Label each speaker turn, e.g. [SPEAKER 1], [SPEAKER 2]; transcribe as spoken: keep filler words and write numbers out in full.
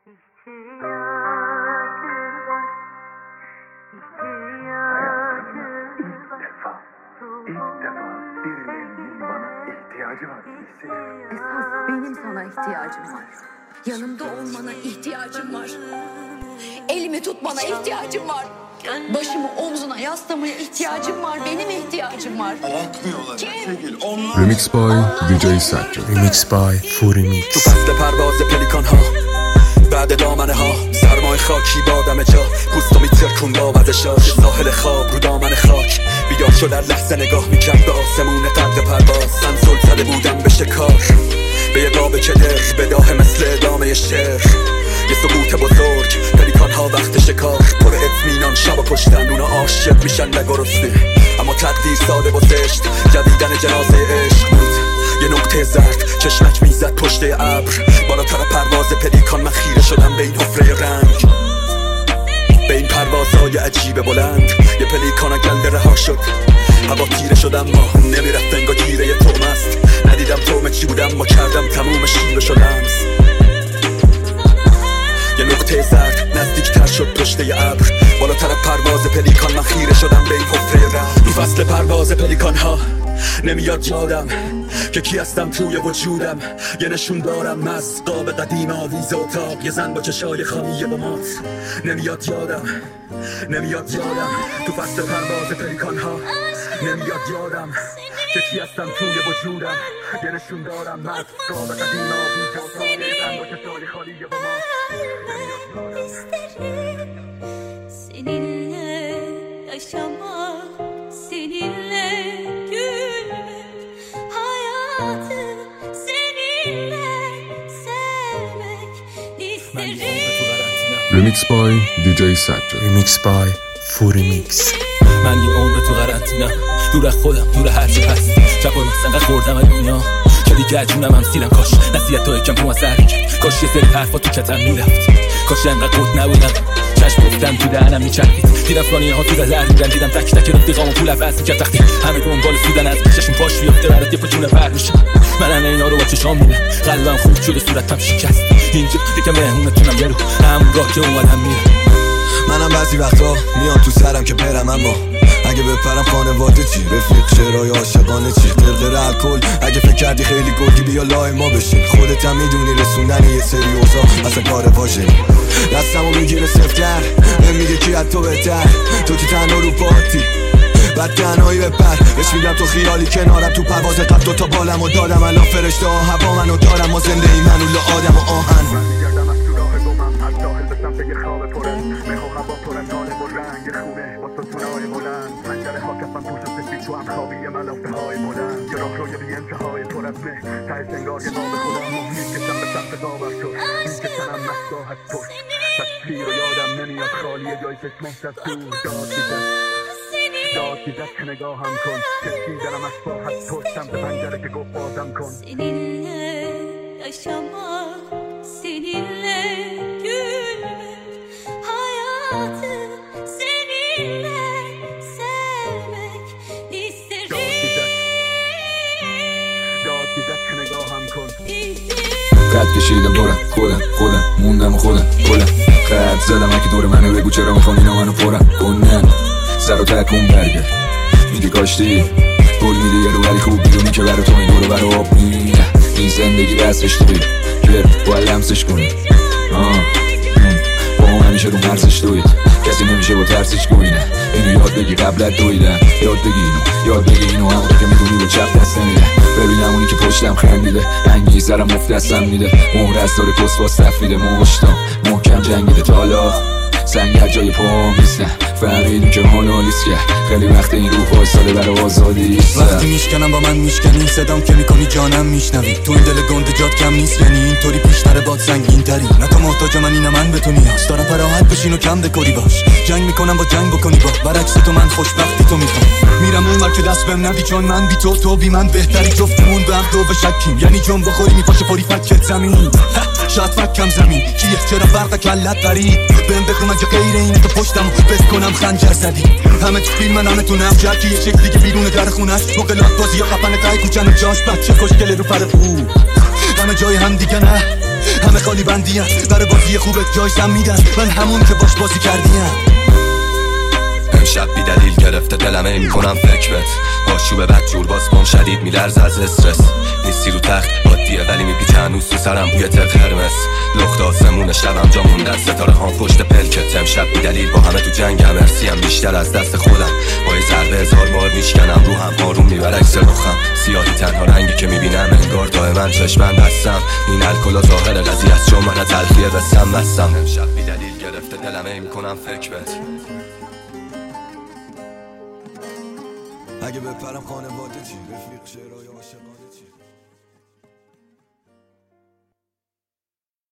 [SPEAKER 1] Esas benim sana ihtiyacım var. Yanımda olmana ihtiyacım var. Elimi tutmana ihtiyacım var. Başımı omzuna yaslamaya ihtiyacım var. Benim ihtiyacım var.
[SPEAKER 2] Remix by دی جی سجاد.
[SPEAKER 3] Remix by فوریمیکس.
[SPEAKER 4] تو فصل پرواز پلیکان ها بعد دامنه ها سرمای خاکی بادم جا پوستو میترکون با وزشاش ساحل خواب رو دامن خاک بیدار شد از لحظه نگاه میکرد به آسمون قد پرواز سنسول زده بودم به شکار به یه قاب کدر به داه مثل ادامه شعر یه سقوط بزرگ پلیکان ها وقت شکار پر اطمینان شب کشتن اونا عاشق میشن نگرسنه اما تقدیر ساده و زشت جدیدن جنازه عشق بود یه نقطه زرد چشمک میزد پشت ابر بالاتر پرواز پلیکان من خیره شدم به این حفره رنگ به این پروازهای عجیب بلند یه پلیکان گنده رها شد هوا تیره شد اما نمیرفت انگار گیره یه توم است ندیدم تومه چی بودم ما کردم تموم شیرش و لمس یه نقطه زرد نزدیکتر شد پشته ابر بالاتر پرواز پلیکان من خیره شدم به این حفره رنگ تو فصل پرواز پلیکان ها نمیاد یادم که کی هستم توی وجودم یه نشون دارم از قاب قدیم آویز اتاق یه زن با چشای خامیه با مات نمیاد یادم نمیاد یادم تو فصل پرواز پلیکان ها نمیاد یادم که کی هستم توی وجودم یه نشون دارم از قاب قدیم آویز اتاق یه زن با چشای خالیه با مات
[SPEAKER 5] seninle yaşamak, seninle gülmek, hayatı seninle sevmek isterim.
[SPEAKER 2] Remix by دی جی سجاد.
[SPEAKER 3] Remix by فوریمیکس.
[SPEAKER 6] من یه عمر تو قرنطینه دور از خودم دور هر چی هست جواب انقدر خوردم از دنیا که دیگه جونم هم سیرم کاش نصیحت‌های کم تو من سر کرد کاش یه سری حرفا تو کتم میرفت کاش انقدر قد نبودم چشم گفتم تو دهنم میچرخید دیدم فلانیه ها تو نظر میدن دیدم تک تک رفیقامو پول عوض میکرد وقتی همه دنبال سودن از پیششون پاش بیفته برات یه پچونه پر میشه من الان اینا رو با چشام میبینم قلبم خوب شد و صورتم شکست اینجا دیگه مهمونتونم یه رو همون راه که اومدم میرم
[SPEAKER 4] منم بعضی وقتا میام تو سرم که برم اما اگه بپرم خانواده چی رفیق شعرهای عاشقانه چی قرقره الکل اگه فکر کردی خیلی گرگی بیا لای ما بشین خودت هم میدونی رسوندن یه سری اوضاع اصلا کار واژه دستمو میگیره سفتر نمیگه کی از تو بهتر تو که تنها رو پاتی بعد تنهایی بپر بهش میگم تو خیالی کنارم تو پرواز قد دوتا بالمو دادم الان فرشته ها هوا منو دارم ما زنده ای منو لآدم و آهن
[SPEAKER 7] یه خواب پره میخوام هوا پره طالب و رنگ خونه با ستونهای بلند پنجره ها کفم پوش سفید تو هم خوابی ملافه های بلند یه راه روی بی انتهای پر از مه ته سنگار یه نام خدا میکشم به سمت قابر تو میکشنم مستا از پشت تصویر و یادم نمیاد خالیه جای چشمه از دور داد بیزد داد بیزد که نگاهم کن کسی دارم از پا از پشت سمت پنجره که گفت بازم کن
[SPEAKER 5] Seninle yaşamak, seninle gülmek, hayatı seninle sevmek isterim.
[SPEAKER 7] داد بیزد که نگاهم کن
[SPEAKER 2] قد کشیدم دورم خودم خودم موندم و خودم خودم قد زدم اگه دور منو بگو چرا میخوام اینا منو پرم کنن سر و تکون برگرد میگه کاشتی پول میده یه رو ولی خوب بیدونی که برا تو این دورو برا آب میره این زندگی دستش توی که باید لمسش کنی با هم همیشه رو مرزش دوید کسی نمیشه با ترسش گوینه اینو یاد بگی قبلت دویدم یاد بگی اینو یاد بگی اینو همون که میدونی به چپ دست نمیده ببینم اونی که پشتم خندیده انگی سرم مفت دستم میده مهر از داره کس با صفیده مشتم محکم جنگیده تا حالا سنگر جای پا میستن فهمیدیم که حالا لیست که خیلی وقت این روح وایساده برای آزادی
[SPEAKER 4] وقتی میشکنم با من میشکنی صدام که میکنی جانم میشنوی تو این دل گنده جات کم نیست یعنی اینطوری پیشتر باد سنگین تری نه تو محتاج من اینه من به تو نیاز دارم فراحت بشین و کم دکوری باش جنگ میکنم با جنگ بکنی با برعکس تو من خوشبختی تو میخوام میرم اون ور که دست بهم ندی چون من بی تو تو بی من بهتری جفتمون به هم دو به شکیم یعنی جون بخوری میپاشه پوری فکت زمین شاید فکم زمین کیه چرا فرق کلت قریب بهم بگو من که غیر اینه تو پشتم بس کنم خنجر زدی همه تو فیلم من همه تو نفجر که یه شکلی که بیرون در خونش مقلات بازی یا خفن تای کوچن و جاش بچه خوشگله رو پر خوب همه جای هم دیگه نه همه خالی بندیان برای بازی خوبت جایزم میدن من همون که باش بازی کردیم امشب بی دلیل گرفته دلمه ای میکنم فکر بت آشوب بد جور باز بام شدید میلرز از استرس نیستی رو تخت عادیه ولی میپیچه هنوز تو سرم بوی تر قرمز لخت آسمون شبم جا موندن ستاره ها پشت پلکت امشب بی دلیل با همه تو جنگم ارسیم بیشتر از دست خودم با یه ضربه هزار بار میشکنم روحم آروم میبر عکس رخم سیاهی تنها رنگی که میبینم انگار دائما چشمم بستم این الکل ظاهر قضیه است چون من از تلخیه رسم بستم امشب بی دلیل گرفته دلمه ای میکنم فکر بت اگه بپرم خانواده چی رفیق شعرهای عاشقان